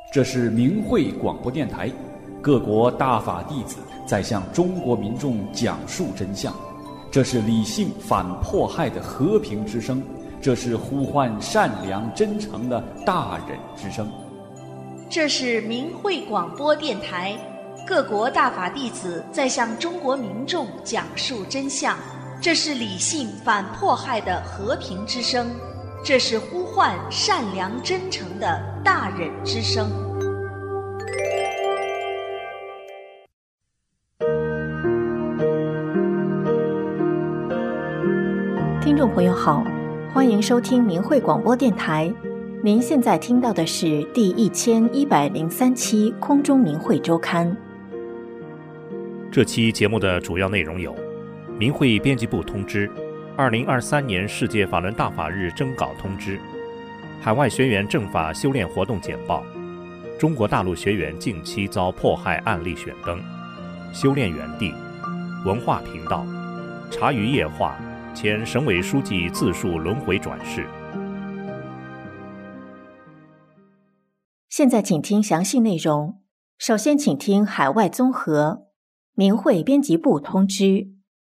这是明慧广播电台，各国大法弟子在向中国民众讲述真相。这是理性反迫害的和平之声，这是呼唤善良真诚的大忍之声。 这是明慧广播电台，各国大法弟子在向中国民众讲述真相。这是理性反迫害的和平之声，这是呼唤善良真诚的大忍之声。 听众朋友好，欢迎收听明慧广播电台。您现在听到的是第1103期空中明慧周刊。 这期节目的主要内容有：明慧编辑部通知2023年世界法轮大法日征稿通知，海外学员正法修炼活动简报，中国大陆学员近期遭迫害案例选登，修炼园地，文化频道，茶余夜话，前省委书记自述轮回转世。 现在请听详细内容。首先请听海外综合。明慧编辑部通知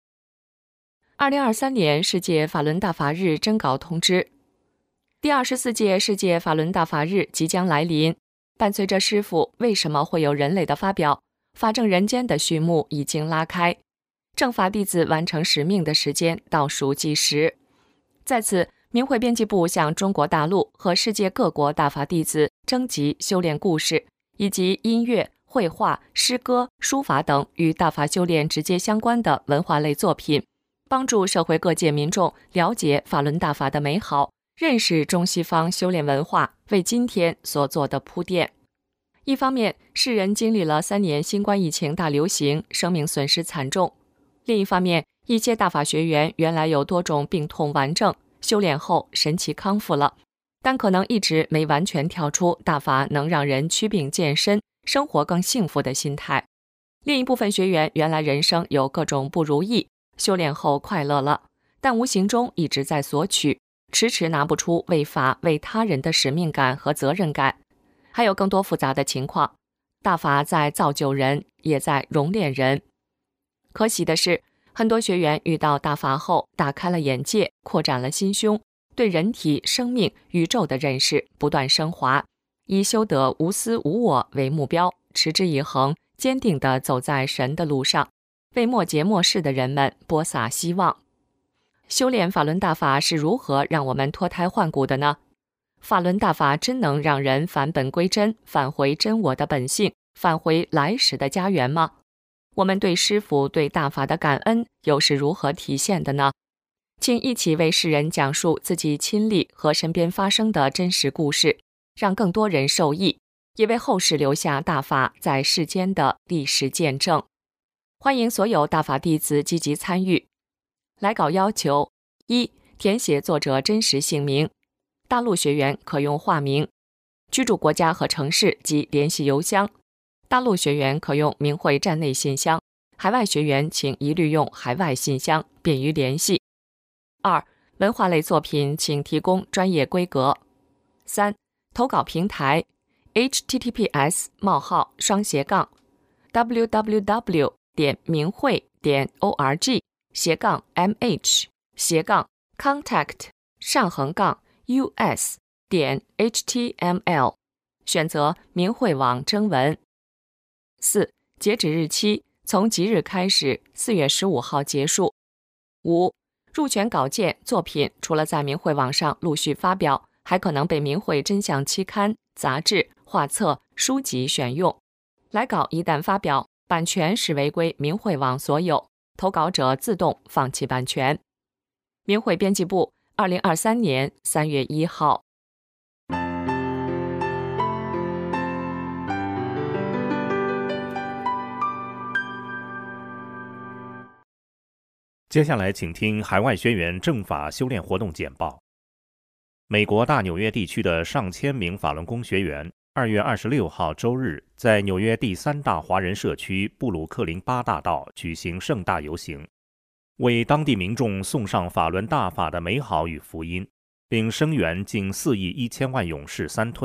2023年世界法轮大法日征稿通知。第24届世界法轮大法日即将来临，伴随着师父为什么会有人类的发表，法正人间的序幕已经拉开，正法弟子完成使命的时间倒数计时。在此，明慧编辑部向中国大陆和世界各国大法弟子征集修炼故事，以及音乐、绘画、诗歌、书法等与大法修炼直接相关的文化类作品，帮助社会各界民众了解法轮大法的美好，认识中西方修炼文化为今天所做的铺垫。一方面，世人经历了3年新冠疫情大流行，生命损失惨重；另一方面，一些大法学员原来有多种病痛顽症，修炼后神奇康复了，但可能一直没完全跳出大法能让人祛病健身、生活更幸福的心态。另一部分学员原来人生有各种不如意，修炼后快乐了，但无形中一直在索取，迟迟拿不出为法为他人的使命感和责任感。还有更多复杂的情况，大法在造就人，也在熔炼人。可喜的是，很多学员遇到大法后打开了眼界，扩展了心胸，对人体、生命、宇宙的认识不断升华，以修得无私无我为目标，持之以恒，坚定地走在神的路上，为末节末世的人们播撒希望。修炼法轮大法是如何让我们脱胎换骨的呢？法轮大法真能让人返本归真，返回真我的本性，返回来时的家园吗？我们对师父、对大法的感恩又是如何体现的呢？请一起为世人讲述自己亲历和身边发生的真实故事，让更多人受益，也为后世留下大法在世间的历史见证。欢迎所有大法弟子积极参与。来稿要求： 1. 填写作者真实姓名，大陆学员可用化名，居住国家和城市及联系邮箱，大陆学员可用明慧站内信箱，海外学员请一律用海外信箱，便于联系。2. 文化类作品请提供专业规格。3. 投稿平台 https://www.明慧.org/contact-us.html， 选择明慧网征文。4. 截止日期从即日开始，4月15号结束。5. 入选稿件作品除了在明慧网上陆续发表，还可能被明慧真相期刊、杂志、画册、书籍选用。来稿一旦发表，版权视为归明慧网所有，投稿者自动放弃版权。明慧编辑部2023年3月1号。 接下来请听海外学员正法修炼活动简报。美国大纽约地区的上千名法轮功学员2月26号周日在纽约第3大华人社区布鲁克林8大道举行盛大游行，为当地民众送上法轮大法的美好与福音，并声援近4亿1千万勇士三退，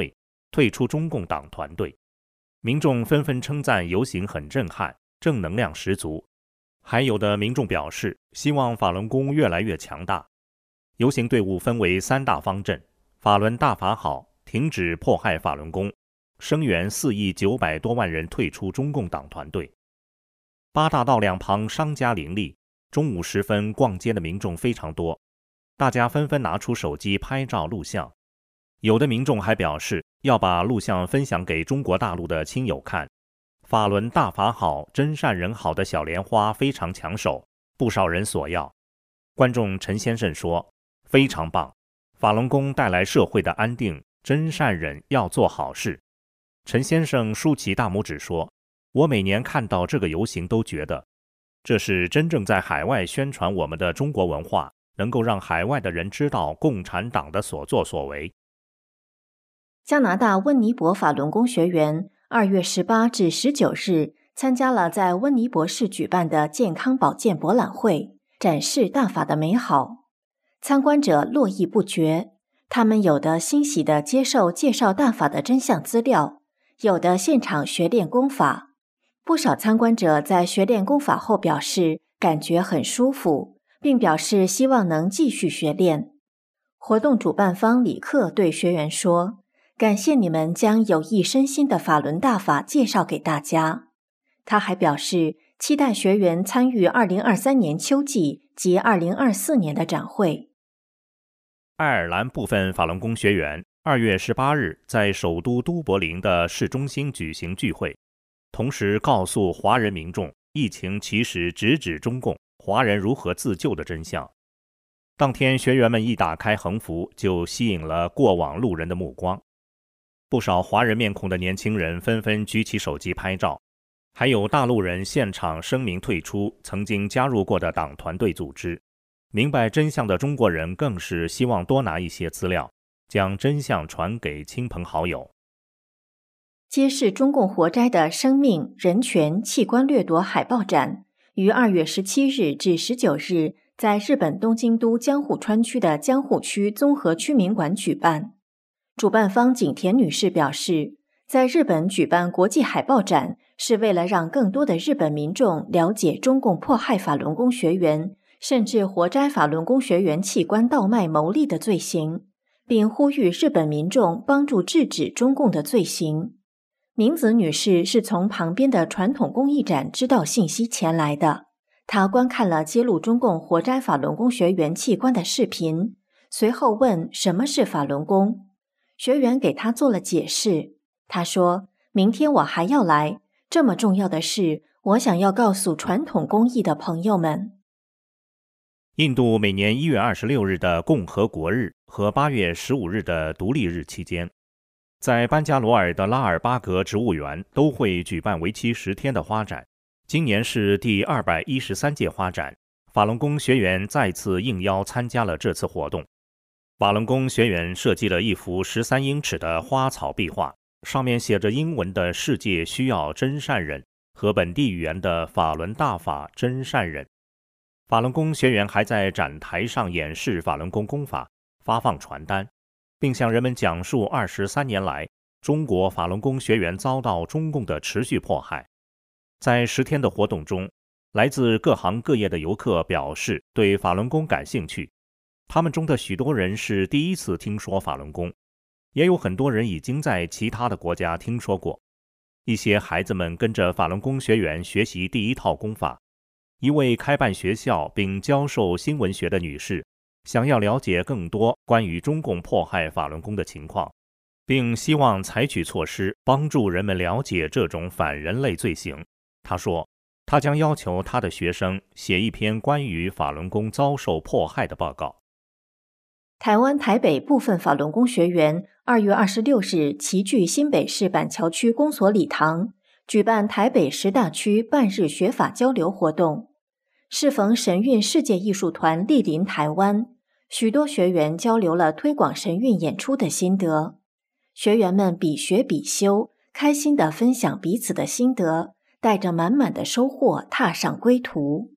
退出中共党团队。民众纷纷称赞游行很震撼，正能量十足。还有的民众表示，希望法轮功越来越强大。游行队伍分为3大方阵：法轮大法好，停止迫害法轮功，声援4亿900多万人退出中共党团队。八大道两旁商家林立，中午时分逛街的民众非常多，大家纷纷拿出手机拍照录像。有的民众还表示要把录像分享给中国大陆的亲友看。法轮大法好，真善人好的小莲花非常抢手，不少人索要。观众陈先生说，非常棒，法轮功带来社会的安定，真善忍要做好事。陈先生竖起大拇指说，我每年看到这个游行都觉得，这是真正在海外宣传我们的中国文化，能够让海外的人知道共产党的所作所为。 加拿大温尼伯法轮功学员2月18至19日参加了在温尼伯市举办的健康保健博览会，展示大法的美好。参观者络绎不绝，他们有的欣喜地接受介绍大法的真相资料，有的现场学练功法。不少参观者在学练功法后表示感觉很舒服，并表示希望能继续学练。活动主办方李克对学员说，感谢你们将有益身心的法轮大法介绍给大家。他还表示，期待学员参与2023年秋季及2024年的展会。 爱尔兰部分法轮功学员2月18日在首都都柏林的市中心举行聚会，同时告诉华人民众疫情其实直指中共，华人如何自救的真相。当天学员们一打开横幅，就吸引了过往路人的目光。不少华人面孔的年轻人纷纷举起手机拍照，还有大陆人现场声明退出曾经加入过的党团队组织。明白真相的中国人更是希望多拿一些资料，将真相传给亲朋好友。 揭示中共活摘的生命、人权、器官掠夺海报展于2月17日至19日在日本东京都江户川区的江户区综合居民馆举办。主办方景田女士表示，在日本举办国际海报展是为了让更多的日本民众了解中共迫害法轮功学员，甚至活摘法轮功学员器官倒卖牟利的罪行，并呼吁日本民众帮助制止中共的罪行。明子女士是从旁边的传统工艺展知道信息前来的，她观看了揭露中共活摘法轮功学员器官的视频，随后问什么是法轮功。学员给她做了解释，她说，明天我还要来，这么重要的事，我想要告诉传统工艺的朋友们。 印度每年1月26日的共和国日和8月15日的独立日期间，在班加罗尔的拉尔巴格植物园都会举办为期10天的花展。今年是第213届花展，法轮功学员再次应邀参加了这次活动。法轮功学员设计了一幅13英尺的花草壁画，上面写着英文的世界需要真善忍和本地语言的法轮大法真善忍。法轮功学员还在展台上演示法轮功功法，发放传单，并向人们讲述23年来中国法轮功学员遭到中共的持续迫害。在10天的活动中，来自各行各业的游客表示对法轮功感兴趣，他们中的许多人是第一次听说法轮功，也有很多人已经在其他的国家听说过。一些孩子们跟着法轮功学员学习第一套功法。一位开办学校并教授新闻学的女士想要了解更多关于中共迫害法轮功的情况，并希望采取措施帮助人们了解这种反人类罪行。她说，她将要求她的学生写一篇关于法轮功遭受迫害的报告。 台湾台北部分法轮功学员2月26日齐聚新北市板桥区公所礼堂，举办台北10大区半日学法交流活动。适逢神韵世界艺术团莅临台湾，许多学员交流了推广神韵演出的心得。学员们比学比修，开心地分享彼此的心得，带着满满的收获踏上归途。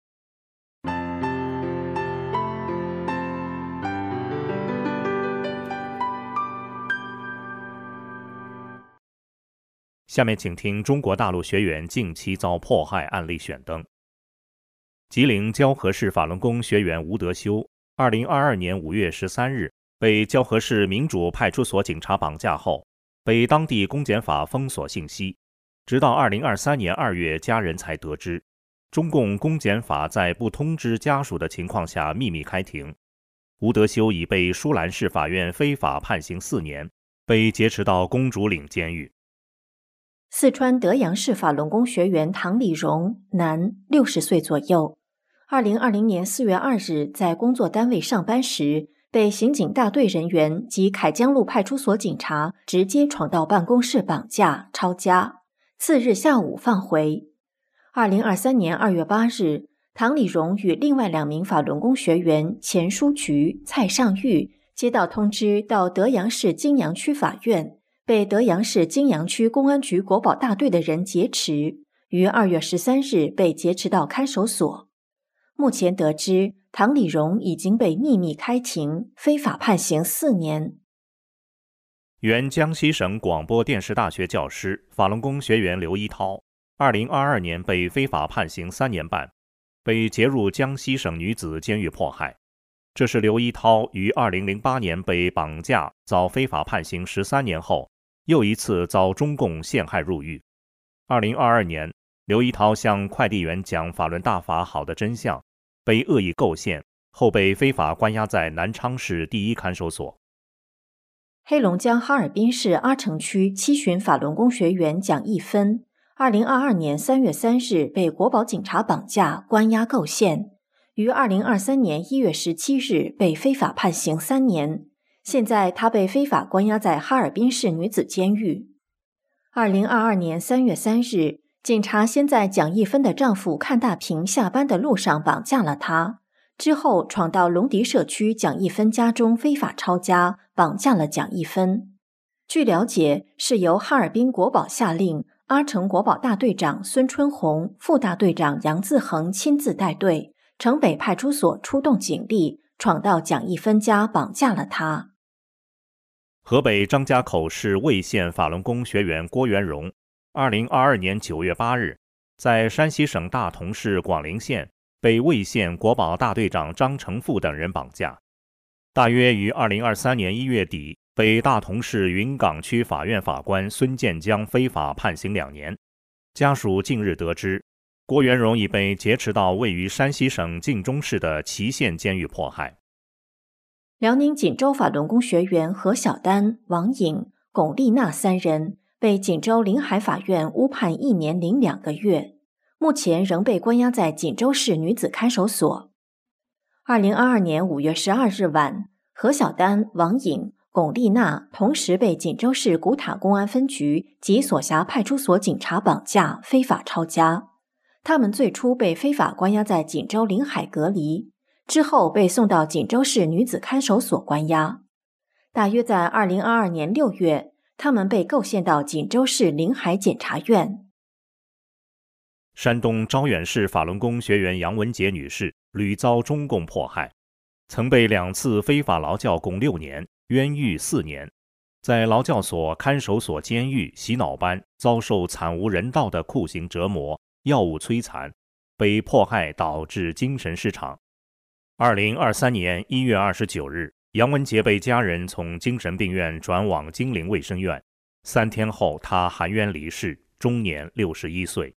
下面请听中国大陆学员近期遭迫害案例选登。吉林蛟河市法轮功学员吴德修2022年5月13日被蛟河市民主派出所警察绑架后，被当地公检法封锁信息，直到2023年2月家人才得知，中共公检法在不通知家属的情况下秘密开庭。吴德修已被舒兰市法院非法判刑4年，被劫持到公主岭监狱。 四川德阳市法轮功学员唐李荣，男，60岁左右。2020年4月2日在工作单位上班时，被刑警大队人员及凯江路派出所警察直接闯到办公室绑架抄家，次日下午放回。2023年2月8日，唐李荣与另外2名法轮功学员钱书渠、蔡尚玉接到通知，到德阳市金阳区法院，被德阳市金阳区公安局国保大队的人劫持，于2月13日被劫持到看守所。目前得知，唐李荣已经被秘密开庭，非法判刑4年。 原江西省广播电视大学教师、法轮功学员刘一涛，2022年被非法判刑3年半，被劫入江西省女子监狱迫害。这是刘一涛于2008年被绑架，遭非法判刑13年后，又一次遭中共陷害入狱。2022年，刘一涛向快递员讲法轮大法好的真相，被恶意构陷，后被非法关押在南昌市第1看守所。 黑龙江哈尔滨市阿城区7旬法轮功学员蒋一芬，2022年3月3日被国保警察绑架关押构陷，于2023年1月17日被非法判刑3年，现在他被非法关押在哈尔滨市女子监狱。2022年3月3日，警察先在蒋一芬的丈夫看大平下班的路上绑架了他，之后闯到龙迪社区蒋一芬家中非法抄家，绑架了蒋一芬。据了解，是由哈尔滨国保下令，阿城国保大队长孙春红、副大队长杨自恒亲自带队，城北派出所出动警力，闯到蒋一芬家绑架了他。 河北张家口市魏县法轮功学员郭元荣2022年9月8日，在山西省大同市广陵县被魏县国保大队长张成富等人绑架，大约于2023年1月底被大同市云岗区法院法官孙建江非法判刑2年。家属近日得知，郭元荣已被劫持到位于山西省晋中市的祁县监狱迫害。 辽宁锦州法轮功学员何小丹、王颖、龚丽娜3人被锦州临海法院误判1年零2个月，目前仍被关押在锦州市女子看守所。2022年5月12日晚，何小丹、王颖、龚丽娜同时被锦州市古塔公安分局及所辖派出所警察绑架，非法抄家。他们最初被非法关押在锦州临海隔离，之后被送到锦州市女子看守所关押。大约在2022年6月，他们被构陷到锦州市临海检察院。 山东招远市法轮功学员杨文杰女士屡遭中共迫害，曾被2次非法劳教共6年，冤狱4年，在劳教所、看守所、监狱、洗脑班遭受惨无人道的酷刑折磨、药物摧残，被迫害导致精神失常。2023年1月29日，杨文杰被家人从精神病院转往金陵卫生院，3天后他含冤离世，终年61岁。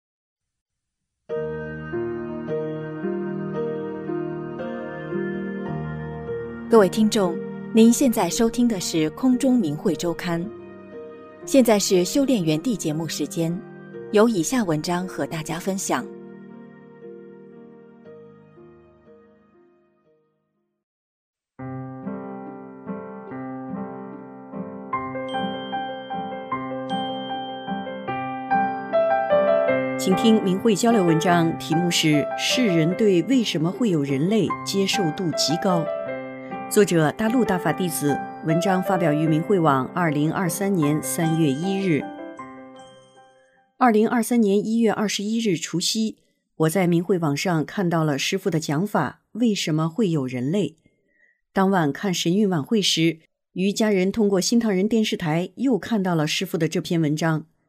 各位听众，您现在收听的是空中明慧周刊，现在是修炼园地节目时间，有以下文章和大家分享。 请听明慧交流文章，题目是世人对为什么会有人类接受度极高，作者大陆大法弟子，文章发表于明慧网2023年3月1日。2023年1月21日除夕，我在明慧网上看到了师父的讲法，为什么会有人类。当晚看神韵晚会时，与家人通过新唐人电视台又看到了师父的这篇文章。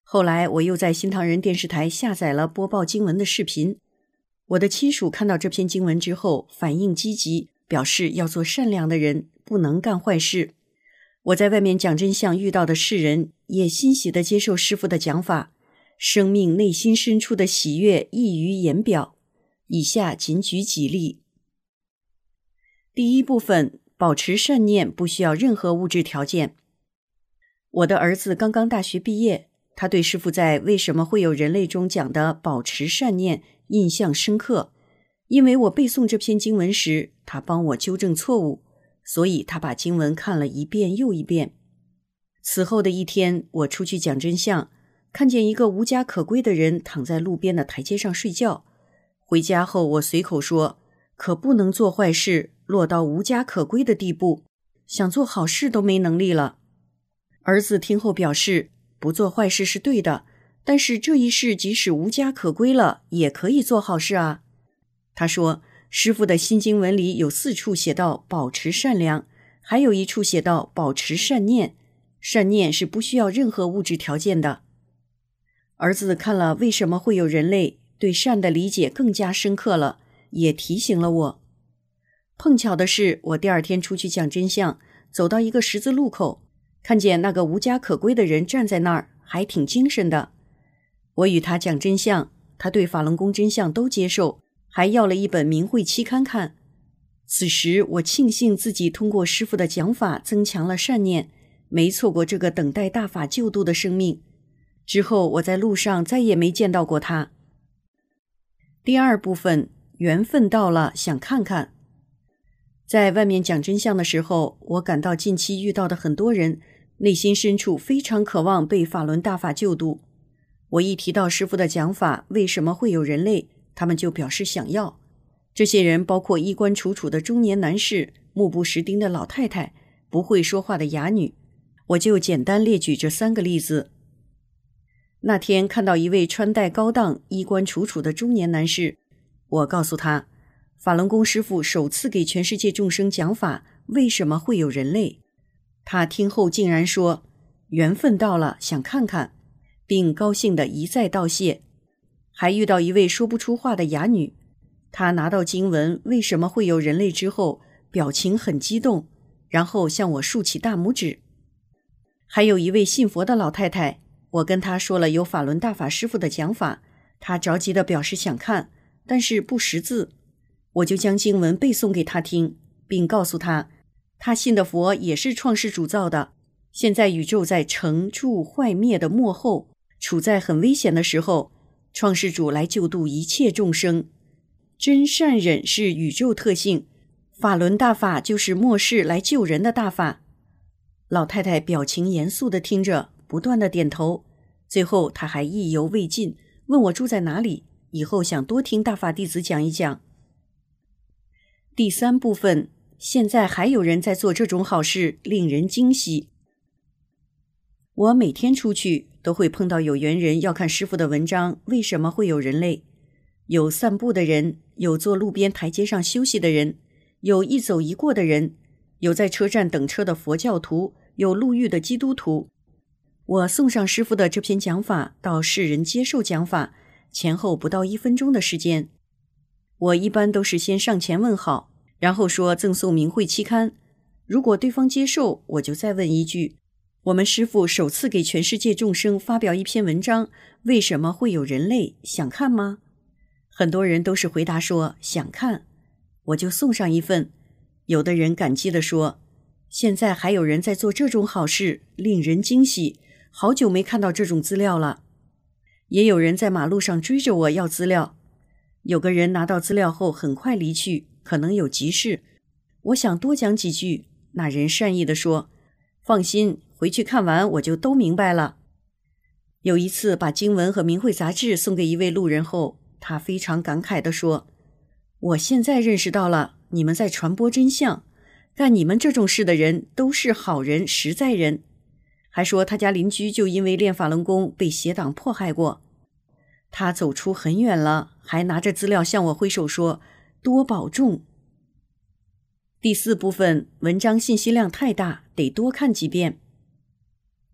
后来我又在新唐人电视台下载了播报经文的视频。我的亲属看到这篇经文之后反应积极，表示要做善良的人，不能干坏事。我在外面讲真相遇到的世人也欣喜地接受师父的讲法，生命内心深处的喜悦溢于言表。以下仅举几例。第一部分，保持善念不需要任何物质条件。我的儿子刚刚大学毕业，他对师父在为什么会有人类中讲的保持善念印象深刻，因为我背诵这篇经文时，他帮我纠正错误，所以他把经文看了一遍又一遍。此后的一天，我出去讲真相，看见一个无家可归的人躺在路边的台阶上睡觉。回家后，我随口说，可不能做坏事，落到无家可归的地步，想做好事都没能力了。儿子听后表示，不做坏事是对的，但是这一世即使无家可归了，也可以做好事啊。他说，师父的新经文里有4处写到保持善良，还有1处写到保持善念，善念是不需要任何物质条件的。儿子看了为什么会有人类，对善的理解更加深刻了，也提醒了我。碰巧的是，我第2天出去讲真相，走到一个十字路口，看见那个无家可归的人站在那儿，还挺精神的。我与他讲真相，他对法轮功真相都接受，还要了一本明慧期刊看。此时我庆幸自己通过师父的讲法增强了善念，没错过这个等待大法救度的生命。之后我在路上再也没见到过他。第2部分，缘分到了，想看看。在外面讲真相的时候，我感到近期遇到的很多人内心深处非常渴望被法轮大法救度。我一提到师父的讲法为什么会有人类，他们就表示想要。这些人包括衣冠楚楚的中年男士、目不识丁的老太太、不会说话的哑女。我就简单列举这3个例子。那天看到一位穿戴高档、衣冠楚楚的中年男士，我告诉他，法轮功师父首次给全世界众生讲法，为什么会有人类？他听后竟然说，缘分到了，想看看，并高兴地一再道谢。还遇到一位说不出话的哑女，她拿到经文为什么会有人类之后，表情很激动，然后向我竖起大拇指。还有一位信佛的老太太，我跟她说了有法轮大法师父的讲法，她着急地表示想看，但是不识字。我就将经文背诵给她听，并告诉她，她信的佛也是创世主造的，现在宇宙在成住坏灭的末后，处在很危险的时候，创世主来救度一切众生。真善忍是宇宙特性，法轮大法就是末世来救人的大法。老太太表情严肃地听着，不断地点头。最后她还意犹未尽，问我住在哪里，以后想多听大法弟子讲一讲。第3部分，现在还有人在做这种好事，令人惊喜。我每天出去都会碰到有缘人要看师父的文章，为什么会有人类？有散步的人，有坐路边台阶上休息的人，有一走一过的人，有在车站等车的佛教徒，有路遇的基督徒。我送上师父的这篇讲法到世人接受讲法，前后不到1分钟的时间。我一般都是先上前问好，然后说赠送明慧期刊。如果对方接受，我就再问一句，我们师父首次给全世界众生发表一篇文章，为什么会有人类？想看吗？很多人都是回答说想看，我就送上一份。有的人感激地说，现在还有人在做这种好事，令人惊喜，好久没看到这种资料了。也有人在马路上追着我要资料。有个人拿到资料后很快离去，可能有急事。我想多讲几句，那人善意地说，放心，回去看完我就都明白了。有一次把经文和明慧杂志送给一位路人后，他非常感慨地说，我现在认识到了，你们在传播真相，干你们这种事的人都是好人、实在人。还说他家邻居就因为练法轮功被邪党迫害过。他走出很远了，还拿着资料向我挥手说，多保重。第4部分，文章信息量太大，得多看几遍。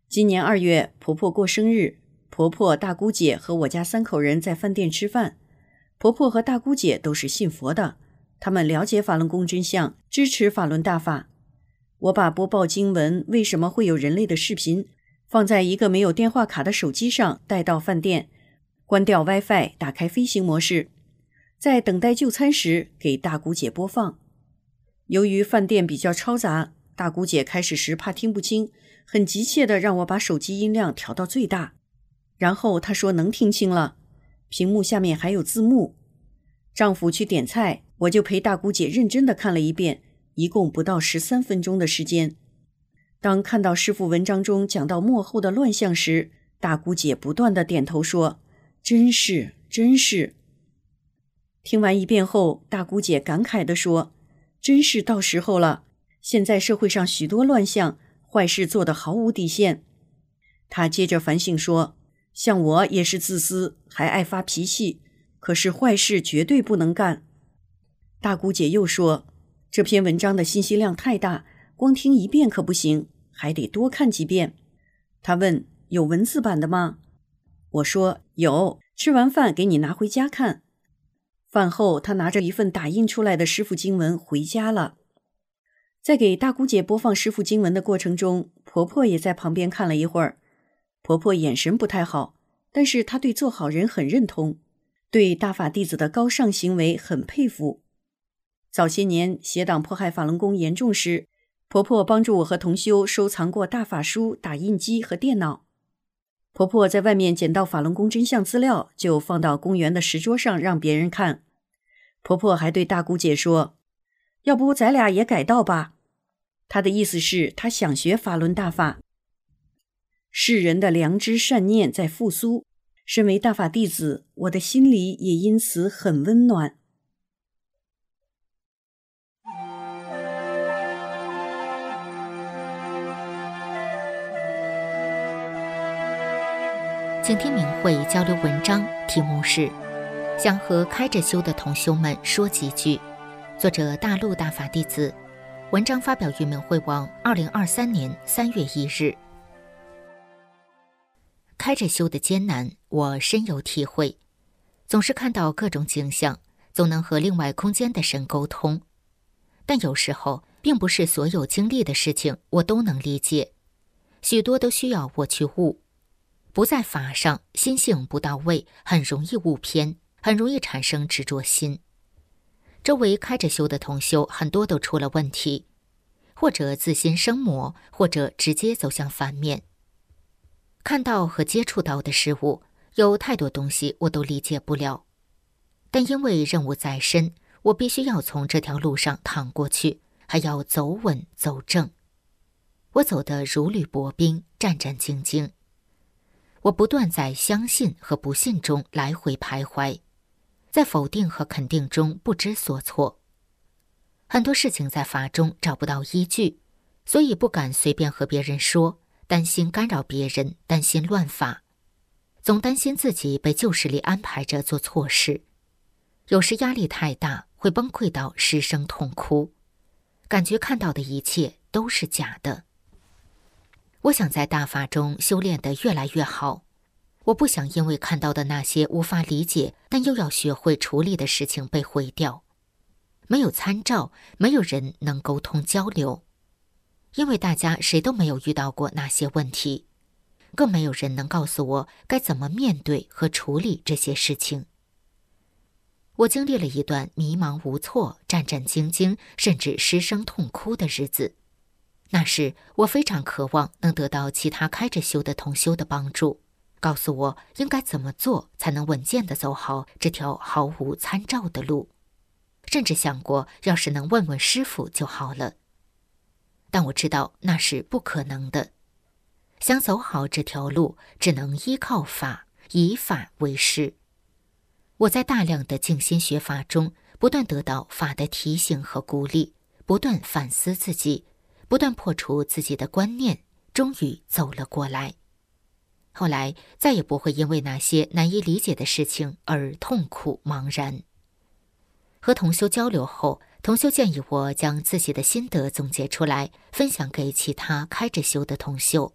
今年2月，婆婆过生日，婆婆、大姑姐和我家3口人在饭店吃饭。婆婆和大姑姐都是信佛的，他们了解法轮功真相，支持法轮大法。我把播报经文为什么会有人类的视频放在一个没有电话卡的手机上，带到饭店，关掉 WiFi， 打开飞行模式，在等待就餐时给大姑姐播放。由于饭店比较嘈杂，大姑姐开始时怕听不清，很急切地让我把手机音量调到最大，然后她说能听清了，屏幕下面还有字幕。丈夫去点菜，我就陪大姑姐认真地看了一遍，一共不到13分钟的时间。当看到师父文章中讲到末后的乱象时，大姑姐不断地点头说：“真是，真是。”听完一遍后，大姑姐感慨地说：“真是到时候了，现在社会上许多乱象，坏事做得毫无底线。”她接着反省说：“像我也是自私，还爱发脾气，可是坏事绝对不能干。”大姑姐又说：“这篇文章的信息量太大，光听一遍可不行，还得多看几遍。”她问：“有文字版的吗？”我说：“有，吃完饭给你拿回家看。”饭后，她拿着一份打印出来的师父经文回家了。在给大姑姐播放师父经文的过程中，婆婆也在旁边看了一会儿。婆婆眼神不太好，但是她对做好人很认同，对大法弟子的高尚行为很佩服。早些年邪党迫害法轮功严重时，婆婆帮助我和同修收藏过大法书、打印机和电脑。婆婆在外面捡到法轮功真相资料，就放到公园的石桌上让别人看。婆婆还对大姑姐说：“要不咱俩也改道吧？”她的意思是她想学法轮大法。世人的良知善念在复苏，身为大法弟子，我的心里也因此很温暖。 请听明慧交流文章，题目是想和开着修的同修们说几句，作者大陆大法弟子，文章发表于明慧网2023年3月1日。开着修的艰难我深有体会，总是看到各种景象，总能和另外空间的神沟通，但有时候并不是所有经历的事情我都能理解，许多都需要我去悟。不在法上，心性不到位，很容易悟偏，很容易产生执着心。周围开着修的同修很多都出了问题，或者自心生魔，或者直接走向反面。看到和接触到的事物，有太多东西我都理解不了，但因为任务在身，我必须要从这条路上趟过去，还要走稳走正。我走得如履薄冰，战战兢兢。我不断在相信和不信中来回徘徊，在否定和肯定中不知所措。很多事情在法中找不到依据，所以不敢随便和别人说，担心干扰别人，担心乱法，总担心自己被旧势力安排着做错事。有时压力太大，会崩溃到失声痛哭，感觉看到的一切都是假的。我想在大法中修炼得越来越好，我不想因为看到的那些无法理解但又要学会处理的事情被毁掉。没有参照，没有人能沟通交流，因为大家谁都没有遇到过那些问题，更没有人能告诉我该怎么面对和处理这些事情。我经历了一段迷茫无措、战战兢兢，甚至失声痛哭的日子。那时我非常渴望能得到其他开着修的同修的帮助，告诉我应该怎么做才能稳健地走好这条毫无参照的路，甚至想过要是能问问师父就好了。但我知道那是不可能的，想走好这条路，只能依靠法，以法为师。我在大量的静心学法中，不断得到法的提醒和鼓励，不断反思自己，不断破除自己的观念，终于走了过来。后来再也不会因为那些难以理解的事情而痛苦茫然。和同修交流后，同修建议我将自己的心得总结出来，分享给其他开着修的同修，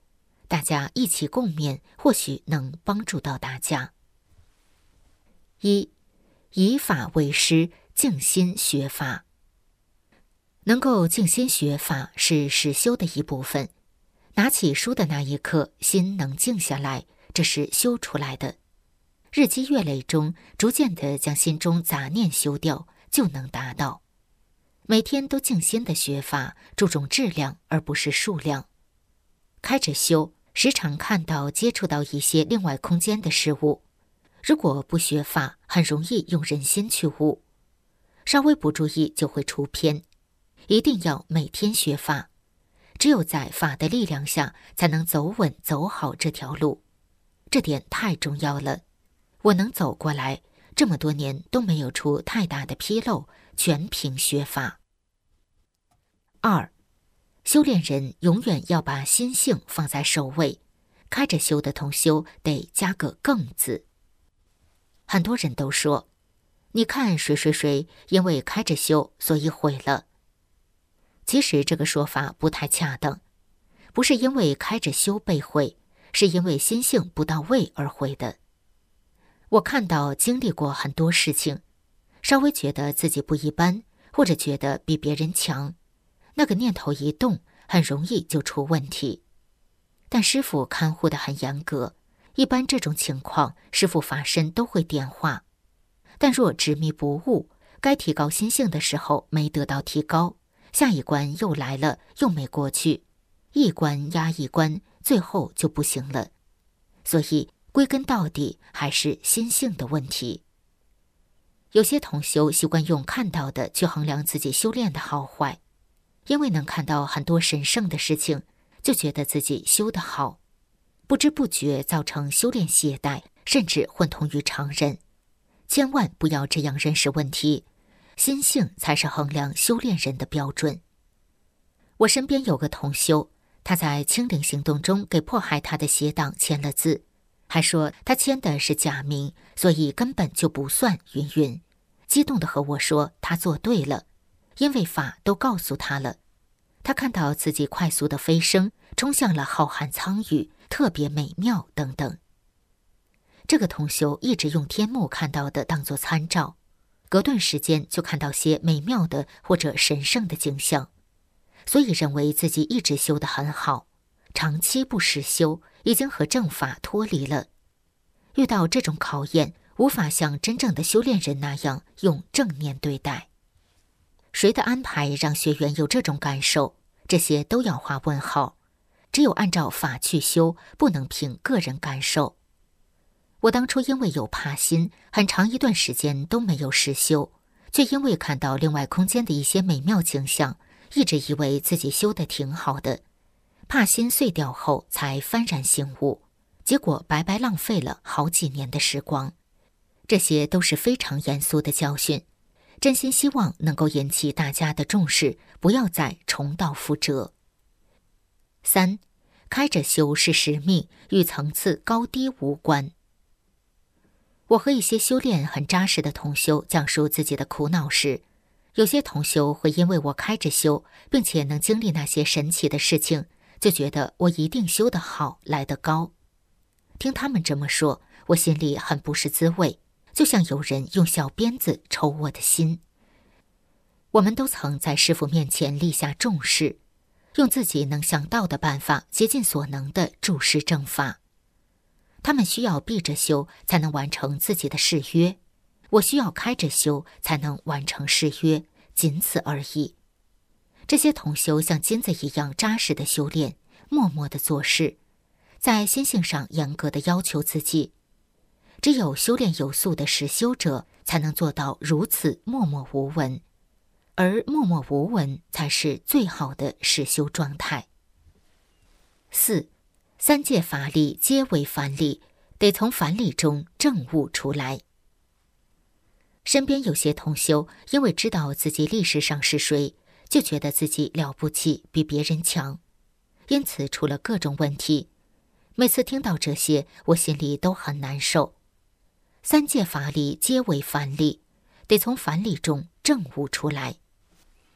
大家一起共勉，或许能帮助到大家。1. 以法为师，静心学法。能够静心学法是实修的一部分。拿起书的那一刻，心能静下来，这是修出来的。日积月累中，逐渐地将心中杂念修掉，就能达到。每天都静心的学法，注重质量而不是数量。开着修，时常看到接触到一些另外空间的事物，如果不学法，很容易用人心去悟，稍微不注意就会出偏。一定要每天学法，只有在法的力量下，才能走稳走好这条路。这点太重要了。我能走过来，这么多年都没有出太大的纰漏，全凭学法。2. 修炼人永远要把心性放在首位，开着修的同修得加个更字。很多人都说，你看谁谁谁因为开着修，所以毁了。其实这个说法不太恰当，不是因为开着修被毁，是因为心性不到位而毁的。我看到经历过很多事情，稍微觉得自己不一般，或者觉得比别人强，那个念头一动，很容易就出问题。但师父看护得很严格，一般这种情况，师父法身都会点化。但若执迷不悟，该提高心性的时候没得到提高，下一关又来了，又没过去，一关压一关，最后就不行了。所以归根到底还是心性的问题。有些同修习惯用看到的去衡量自己修炼的好坏，因为能看到很多神圣的事情，就觉得自己修得好，不知不觉造成修炼懈怠，甚至混同于常人。千万不要这样认识问题，心性才是衡量修炼人的标准。我身边有个同修，他在清零行动中给迫害他的邪党签了字，还说他签的是假名，所以根本就不算云云。激动地和我说他做对了，因为法都告诉他了。他看到自己快速的飞升，冲向了浩瀚苍宇，特别美妙等等。这个同修一直用天目看到的当作参照，隔段时间就看到些美妙的或者神圣的景象，所以认为自己一直修得很好，长期不实修，已经和正法脱离了。遇到这种考验，无法像真正的修炼人那样用正念对待。谁的安排让学员有这种感受？这些都要画问号。只有按照法去修，不能凭个人感受。我当初因为有怕心，很长一段时间都没有实修，却因为看到另外空间的一些美妙景象，一直以为自己修得挺好的。怕心碎掉后才幡然醒悟，结果白白浪费了好几年的时光。这些都是非常严肃的教训，真心希望能够引起大家的重视，不要再重蹈覆辙。3. 开着修是使命，与层次高低无关。我和一些修炼很扎实的同修讲述自己的苦恼时，有些同修会因为我开着修，并且能经历那些神奇的事情，就觉得我一定修得好，来得高。听他们这么说，我心里很不是滋味，就像有人用小鞭子抽我的心。我们都曾在师父面前立下重誓，用自己能想到的办法，竭尽所能地注释正法。他们需要闭着修才能完成自己的誓约，我需要开着修才能完成誓约，仅此而已。这些同修像金子一样扎实的修炼，默默地做事，在心性上严格地要求自己。只有修炼有素的实修者，才能做到如此默默无闻，而默默无闻才是最好的实修状态。4. 三界法力皆为凡力，得从凡力中证悟出来。身边有些同修因为知道自己历史上是谁，就觉得自己了不起，比别人强，因此出了各种问题。每次听到这些，我心里都很难受。三界法力皆为凡力，得从凡力中证悟出来。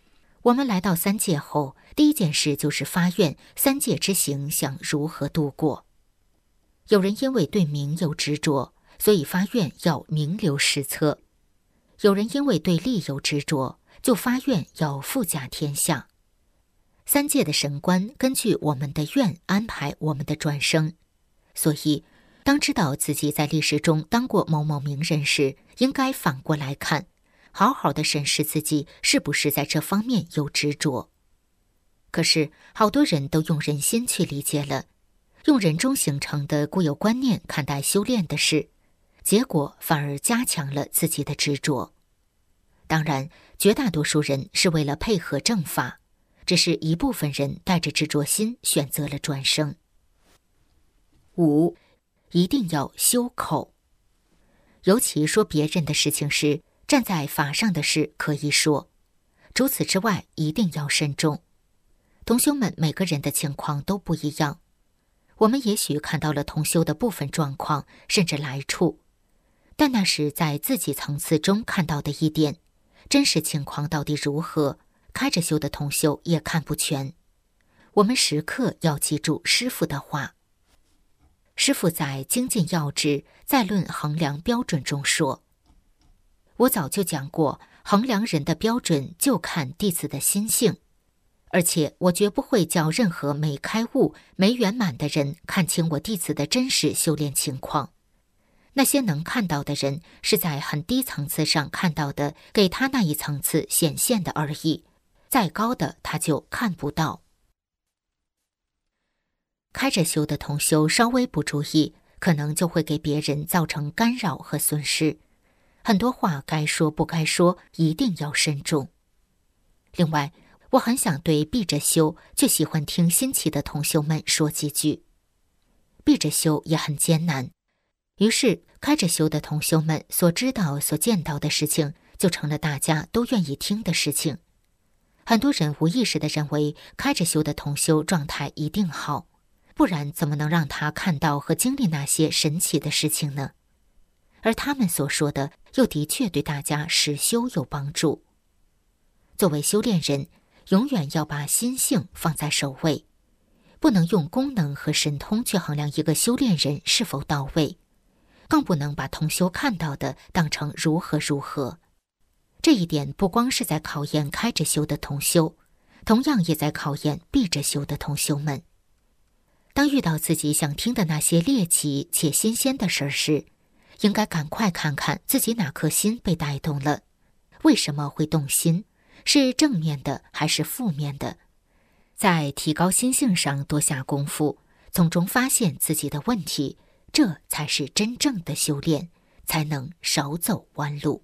我们来到三界后，第一件事就是发愿三界之行想如何度过。有人因为对名有执着，所以发愿要名留史册；有人因为对利有执着，就发愿要富甲天下。三界的神官根据我们的愿安排我们的转生，所以当知道自己在历史中当过某某名人时，应该反过来看，好好的审视自己是不是在这方面有执着。可是好多人都用人心去理解了，用人中形成的固有观念看待修炼的事，结果反而加强了自己的执着。当然，绝大多数人是为了配合正法，只是一部分人带着执着心选择了转生。5. 一定要修口。尤其说别人的事情时，站在法上的事可以说，除此之外一定要慎重。同修们每个人的情况都不一样，我们也许看到了同修的部分状况甚至来处，但那是在自己层次中看到的一点，真实情况到底如何，开着修的同修也看不全。我们时刻要记住师父的话。师父在精进要旨再论衡量标准中说，我早就讲过，衡量人的标准就看弟子的心性，而且我绝不会叫任何没开悟、没圆满的人看清我弟子的真实修炼情况。那些能看到的人，是在很低层次上看到的，给他那一层次显现的而已，再高的他就看不到。开着修的同修稍微不注意，可能就会给别人造成干扰和损失。很多话该说不该说，一定要慎重。另外，我很想对闭着修就喜欢听新奇的同修们说几句。闭着修也很艰难，于是开着修的同修们所知道所见到的事情，就成了大家都愿意听的事情。很多人无意识地认为开着修的同修状态一定好，不然怎么能让他看到和经历那些神奇的事情呢？而他们所说的又的确对大家实修有帮助。作为修炼人，永远要把心性放在首位，不能用功能和神通去衡量一个修炼人是否到位，更不能把同修看到的当成如何如何。这一点不光是在考验开着修的同修，同样也在考验闭着修的同修们。当遇到自己想听的那些猎奇且新鲜的事时，应该赶快看看自己哪颗心被带动了，为什么会动心，是正面的还是负面的，在提高心性上多下功夫，从中发现自己的问题，这才是真正的修炼，才能少走弯路。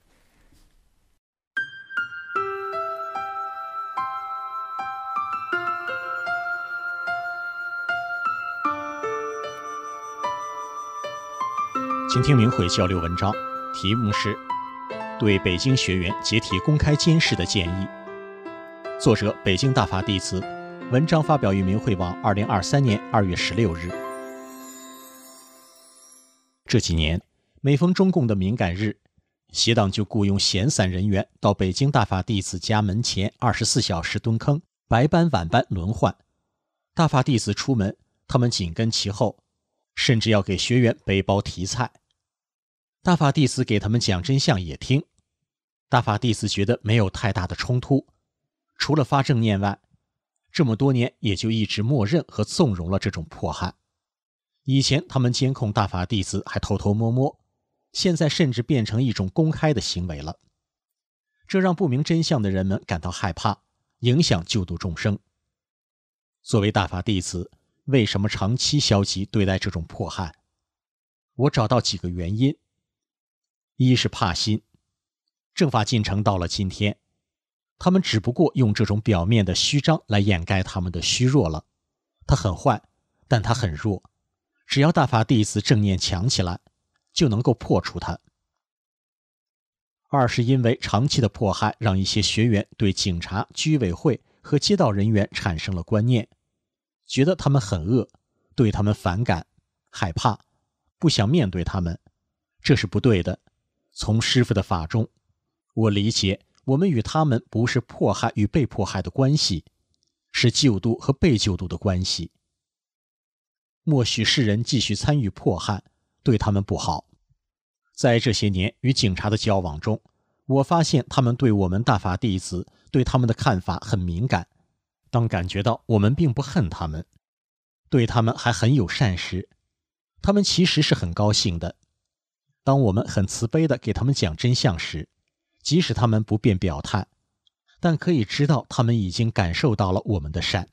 请听明慧交流文章，题目是对北京学员解体公开监视的建议，作者北京大法弟子，文章发表于明慧网2023年2月16日。这几年每逢中共的敏感日，邪党就雇佣闲散人员到北京大法弟子家门前24小时蹲坑，白班晚班轮换，大法弟子出门，他们紧跟其后，甚至要给学员背包提菜。大法弟子给他们讲真相也听，大法弟子觉得没有太大的冲突，除了发正念外，这么多年也就一直默认和纵容了这种迫害。以前他们监控大法弟子还偷偷摸摸，现在甚至变成一种公开的行为了，这让不明真相的人们感到害怕，影响救度众生。作为大法弟子，为什么长期消极对待这种迫害？我找到几个原因。一是怕心，正法进程到了今天，他们只不过用这种表面的虚张来掩盖他们的虚弱了。他很坏，但他很弱，只要大法弟子正念强起来，就能够破除他。二是因为长期的迫害，让一些学员对警察、居委会和街道人员产生了观念，觉得他们很恶，对他们反感、害怕，不想面对他们，这是不对的。从师父的法中，我理解我们与他们不是迫害与被迫害的关系，是救度和被救度的关系。默许世人继续参与迫害，对他们不好。在这些年与警察的交往中，我发现他们对我们大法弟子对他们的看法很敏感。当感觉到我们并不恨他们，对他们还很友善时，他们其实是很高兴的。当我们很慈悲地给他们讲真相时，即使他们不便表态，但可以知道他们已经感受到了我们的善。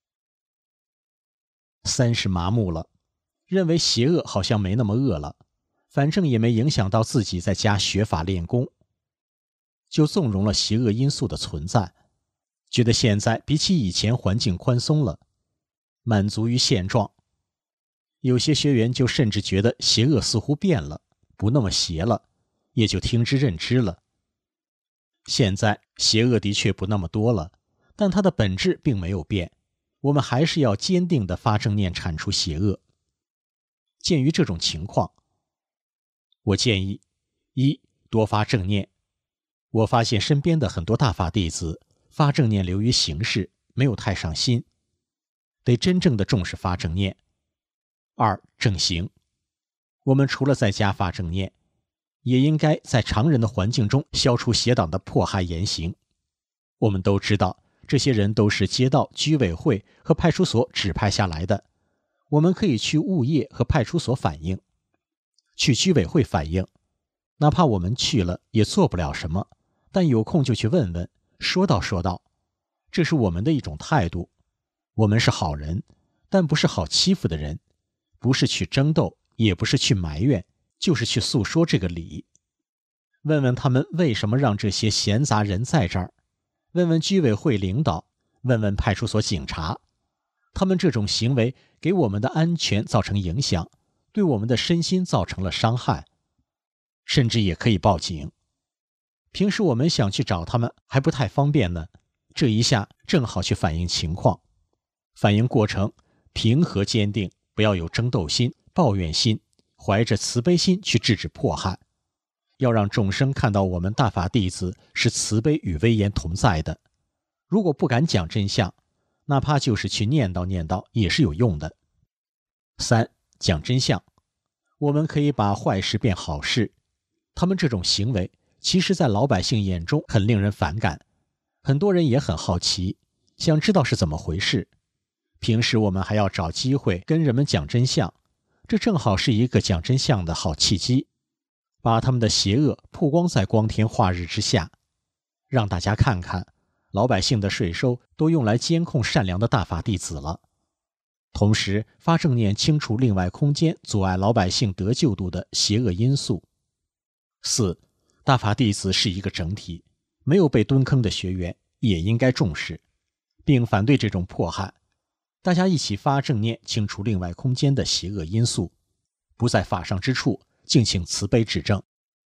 三是麻木了，认为邪恶好像没那么恶了，反正也没影响到自己在家学法练功，就纵容了邪恶因素的存在，觉得现在比起以前环境宽松了，满足于现状。有些学员就甚至觉得邪恶似乎变了，不那么邪了，也就听之任之了。现在邪恶的确不那么多了，但它的本质并没有变，我们还是要坚定地发正念铲除邪恶。鉴于这种情况，我建议：一、多发正念。我发现身边的很多大法弟子发正念流于形式，没有太上心，得真正的重视发正念。二、正行。我们除了在家发正念，也应该在常人的环境中消除邪党的迫害言行。我们都知道，这些人都是街道、居委会和派出所指派下来的。我们可以去物业和派出所反映，去居委会反映，哪怕我们去了也做不了什么，但有空就去问问，说道，这是我们的一种态度。我们是好人，但不是好欺负的人，不是去争斗，也不是去埋怨，就是去诉说这个理。问问他们为什么让这些闲杂人在这儿，问问居委会领导，问问派出所警察，他们这种行为给我们的安全造成影响，对我们的身心造成了伤害，甚至也可以报警。平时我们想去找他们还不太方便呢，这一下正好去反映情况。反映过程平和坚定，不要有争斗心、抱怨心，怀着慈悲心去制止迫害。要让众生看到我们大法弟子是慈悲与威严同在的。如果不敢讲真相，哪怕就是去念叨也是有用的。三、讲真相。我们可以把坏事变好事。他们这种行为其实在老百姓眼中很令人反感，很多人也很好奇，想知道是怎么回事。平时我们还要找机会跟人们讲真相，这正好是一个讲真相的好契机，把他们的邪恶曝光在光天化日之下，让大家看看老百姓的税收都用来监控善良的大法弟子了。同时发正念清除另外空间阻碍老百姓得救度的邪恶因素。四、大法弟子是一个整体，没有被蹲坑的学员也应该重视，并反对这种迫害。大家一起发正念清除另外空间的邪恶因素，不在法上之处，敬请慈悲指正。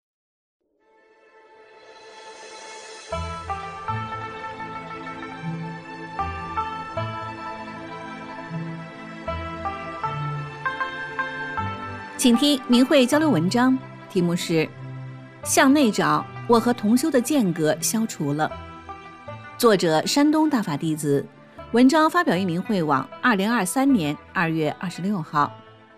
请听明慧交流文章，题目是向内找，我和同修的间隔消除了。作者山东大法弟子，文章发表于明慧网2023年2月26号。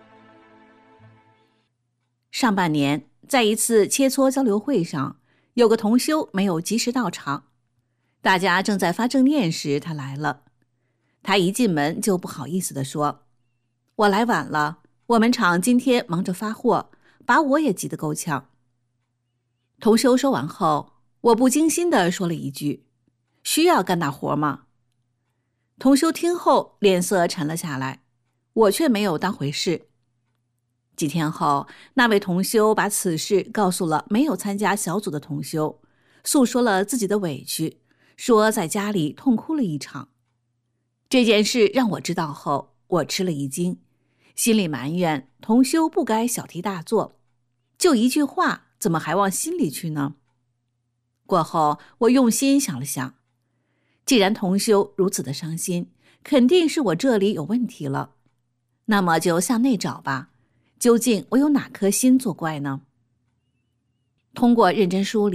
上半年在一次切磋交流会上，有个同修没有及时到场，大家正在发正念时他来了。他一进门就不好意思地说，我来晚了，我们厂今天忙着发货，把我也急得够呛。同修说完后，我不经心地说了一句，需要干大活吗？同修听后脸色沉了下来，我却没有当回事。几天后，那位同修把此事告诉了没有参加小组的同修，诉说了自己的委屈，说在家里痛哭了一场。这件事让我知道后，我吃了一惊，心里埋怨同修不该小题大做，就一句话怎么还往心里去呢？过后我用心想了想，既然同修如此的伤心，肯定是我这里有问题了，那么就向内找吧，究竟我有哪颗心作怪呢？通过认真梳理，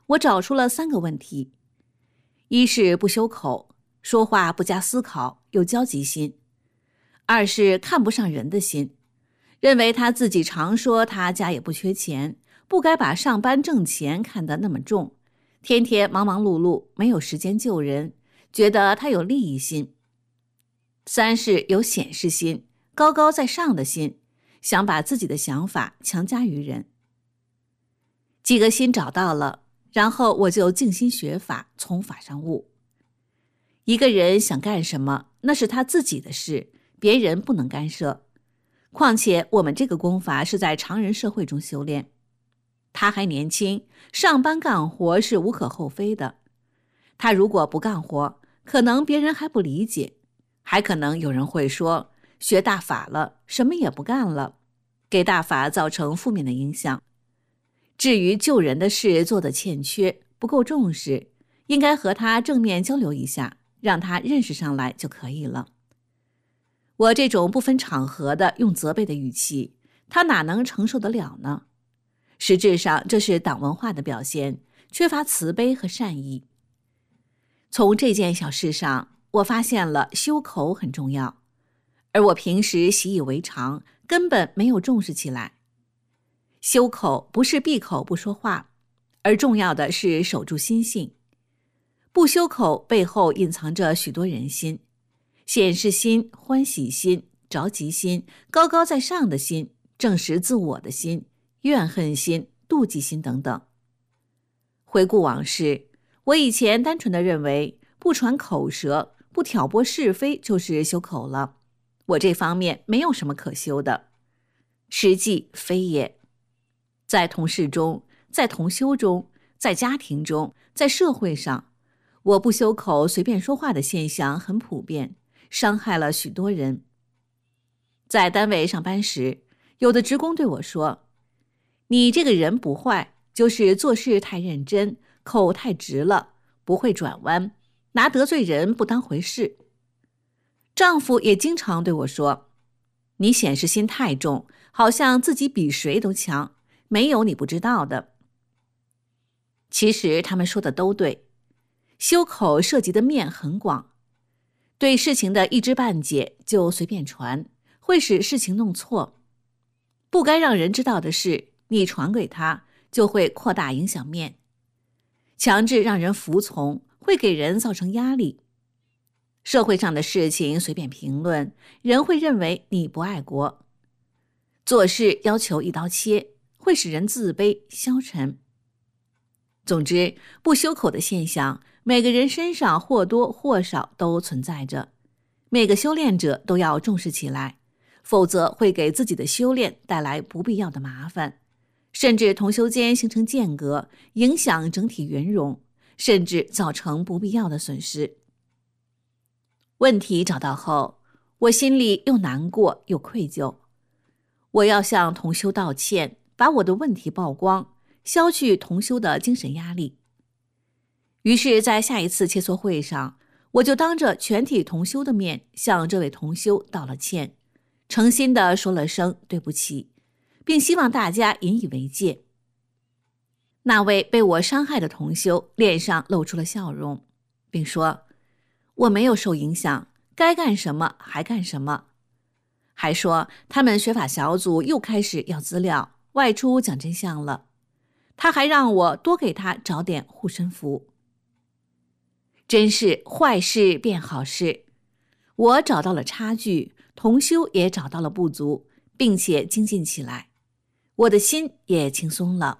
我找出了3个问题：一是不修口，说话不加思考，有焦急心；二是看不上人的心，认为他自己常说他家也不缺钱，不该把上班挣钱看得那么重，天天忙忙碌碌，没有时间救人，觉得他有利益心；三是有显示心，高高在上的心，想把自己的想法强加于人。几个心找到了，然后我就静心学法，从法上悟。一个人想干什么，那是他自己的事，别人不能干涉。况且我们这个功法是在常人社会中修炼，他还年轻，上班干活是无可厚非的。他如果不干活，可能别人还不理解，还可能有人会说，学大法了，什么也不干了，给大法造成负面的影响。至于救人的事做得欠缺，不够重视，应该和他正面交流一下，让他认识上来就可以了。我这种不分场合的用责备的语气，他哪能承受得了呢？实质上这是党文化的表现，缺乏慈悲和善意。从这件小事上，我发现了修口很重要，而我平时习以为常，根本没有重视起来。修口不是闭口不说话，而重要的是守住心性。不修口背后隐藏着许多人心，显示心、欢喜心、着急心、高高在上的心、证实自我的心、怨恨心、妒忌心等等。回顾往事，我以前单纯地认为不传口舌、不挑拨是非就是修口了，我这方面没有什么可修的。实际非也。在同事中，在同修中，在家庭中，在社会上，我不修口随便说话的现象很普遍，伤害了许多人。在单位上班时，有的职工对我说，你这个人不坏，就是做事太认真，口太直了，不会转弯，拿得罪人不当回事。丈夫也经常对我说，你显示心太重，好像自己比谁都强，没有你不知道的。其实他们说的都对，修口涉及的面很广，对事情的一知半解就随便传，会使事情弄错。不该让人知道的事，你传给他，就会扩大影响面。强制让人服从，会给人造成压力。社会上的事情随便评论，人会认为你不爱国。做事要求一刀切，会使人自卑消沉。总之，不修口的现象，每个人身上或多或少都存在着，每个修炼者都要重视起来，否则会给自己的修炼带来不必要的麻烦，甚至同修间形成间隔，影响整体圆融，甚至造成不必要的损失。问题找到后，我心里又难过又愧疚，我要向同修道歉，把我的问题曝光，消去同修的精神压力。于是在下一次切磋会上，我就当着全体同修的面向这位同修道了歉，诚心地说了声对不起，并希望大家引以为戒。那位被我伤害的同修脸上露出了笑容，并说，我没有受影响，该干什么还干什么。还说他们学法小组又开始要资料，外出讲真相了。他还让我多给他找点护身符。真是坏事变好事，我找到了差距，同修也找到了不足，并且精进起来，我的心也轻松了。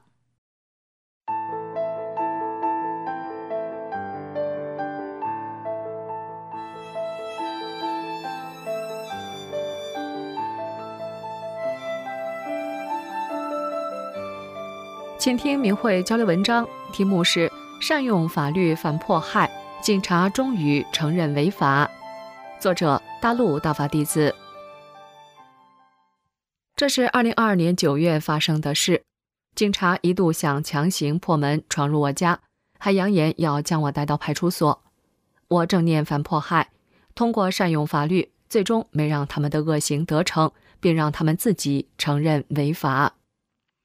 请听明慧交流文章，题目是善用法律反迫害，警察终于承认违法。作者大陆大法弟子。这是2022年9月发生的事，警察一度想强行破门闯入我家，还扬言要将我带到派出所。我正念反迫害，通过善用法律，最终没让他们的恶行得逞，并让他们自己承认违法。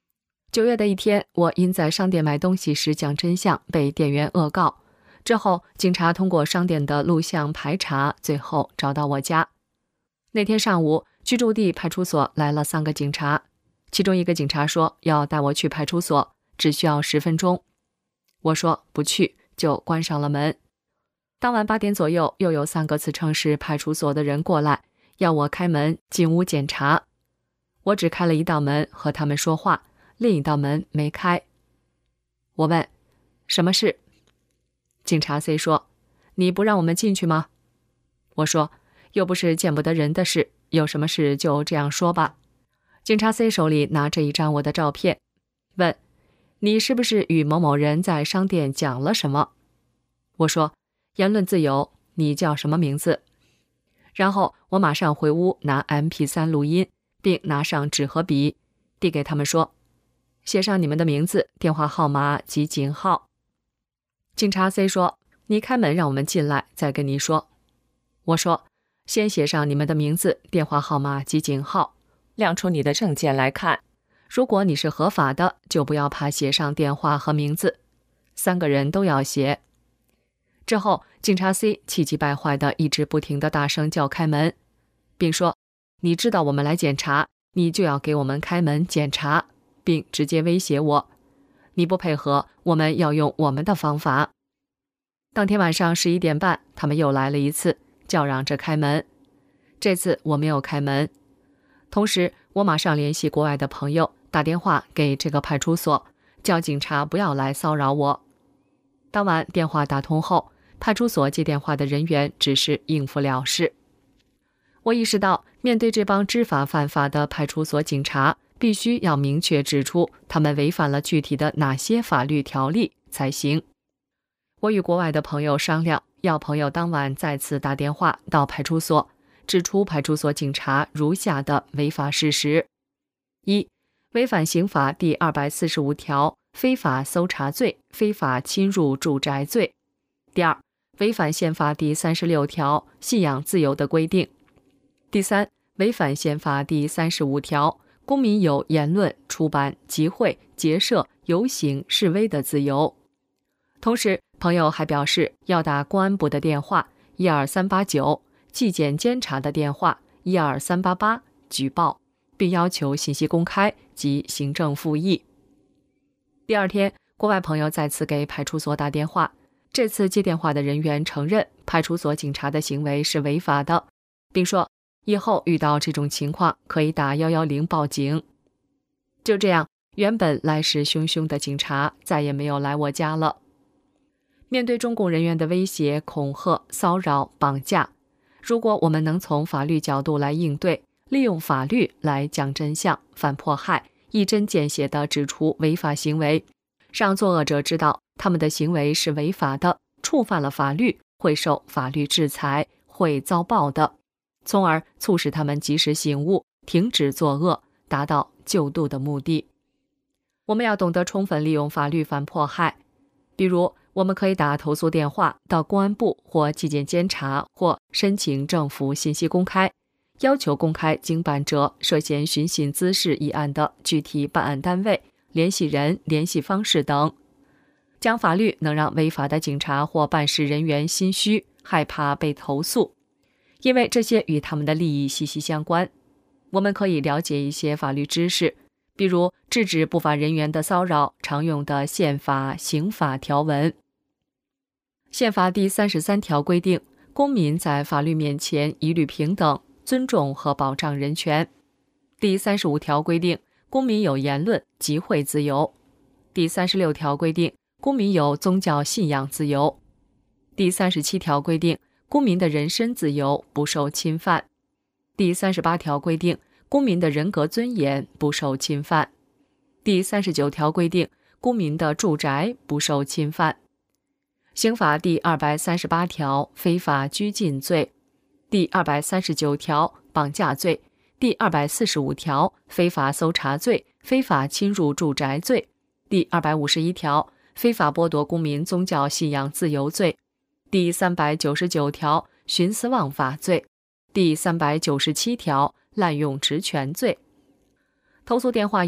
9月的一天，我因在商店买东西时讲真相被店员恶告，之后警察通过商店的录像排查，最后找到我家。那天上午，居住地派出所来了3个警察，其中一个警察说要带我去派出所，只需要10分钟。我说不去，就关上了门。当晚8点左右，又有3个自称是派出所的人过来，要我开门进屋检查。我只开了一道门和他们说话，另一道门没开。我问什么事？警察 C 说，你不让我们进去吗？我说又不是见不得人的事，有什么事就这样说吧。警察 C 手里拿着一张我的照片，问你是不是与某某人在商店讲了什么？我说言论自由，你叫什么名字？然后我马上回屋拿 MP3 录音，并拿上纸和笔，递给他们说，写上你们的名字、电话号码及警号。警察 C 说，你开门让我们进来再跟你说。我说先写上你们的名字、电话号码及警号，亮出你的证件来看，如果你是合法的，就不要怕写上电话和名字，3个人都要写。之后警察 C 气急败坏地一直不停地大声叫开门，并说你知道我们来检查，你就要给我们开门检查，并直接威胁我，你不配合，我们要用我们的方法。当天晚上11点半，他们又来了一次，叫嚷着开门。这次我没有开门。同时我马上联系国外的朋友，打电话给这个派出所，叫警察不要来骚扰我。当晚电话打通后，派出所接电话的人员只是应付了事。我意识到，面对这帮知法犯法的派出所警察，必须要明确指出他们违反了具体的哪些法律条例才行。我与国外的朋友商量，要朋友当晚再次打电话到派出所，指出派出所警察如下的违法事实： 1. 违反刑法第245条非法搜查罪、非法侵入住宅罪；第2，违反宪法第36条信仰自由的规定；第3，违反宪法第35条公民有言论、出版、集会、结社、游行、示威的自由。同时朋友还表示要打公安部的电话12389，纪检监察的电话12388举报，并要求信息公开及行政复议。第二天，国外朋友再次给派出所打电话，这次接电话的人员承认派出所警察的行为是违法的，并说以后遇到这种情况可以打110报警。就这样，原本来势汹汹的警察再也没有来我家了。面对中共人员的威胁、恐吓、骚扰、绑架，如果我们能从法律角度来应对，利用法律来讲真相、反迫害，一针见血地指出违法行为，让作恶者知道他们的行为是违法的，触犯了法律，会受法律制裁，会遭报的，从而促使他们及时醒悟，停止作恶，达到救度的目的。我们要懂得充分利用法律反迫害，比如我们可以打投诉电话到公安部或纪检监察，或申请政府信息公开，要求公开经办者涉嫌寻衅滋事一案的具体办案单位、联系人、联系方式等。讲法律能让违法的警察或办事人员心虚，害怕被投诉，因为这些与他们的利益息息相关。我们可以了解一些法律知识，比如制止不法人员的骚扰常用的宪法、刑法条文。宪法第33条规定，公民在法律面前一律平等，尊重和保障人权。第35条规定，公民有言论、集会自由。第36条规定，公民有宗教信仰自由。第37条规定，公民的人身自由不受侵犯。第38条规定，公民的人格尊严不受侵犯。第39条规定，公民的住宅不受侵犯。刑法第238条非法拘禁罪，第239条绑架罪，第245条非法搜查罪、非法侵入住宅罪，第251条非法剥夺公民宗教信仰自由罪，第399条徇私枉法罪，第397条滥用职权罪。投诉电话有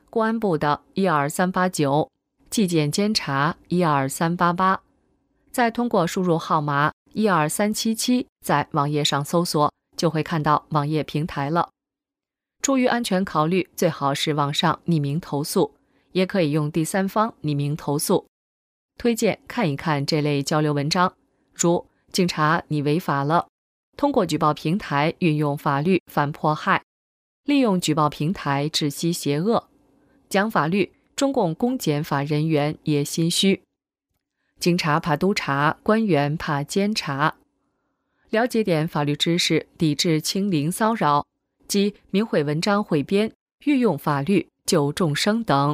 公安部的12389，纪检监察12388，再通过输入号码12377在网页上搜索，就会看到网页平台了。出于安全考虑，最好是网上匿名投诉，也可以用第三方匿名投诉。推荐看一看这类交流文章，如警察你违法了，通过举报平台运用法律反迫害，利用举报平台止息邪恶，讲法律，中共公检法人员也心虚。警察怕督查，官员怕监察。了解点法律知识，抵制清零骚扰及明慧文章汇编，运用法律救众生等。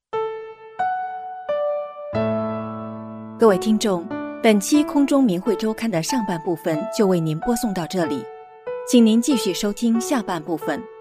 各位听众，本期空中明慧周刊的上半部分就为您播送到这里，请您继续收听下半部分。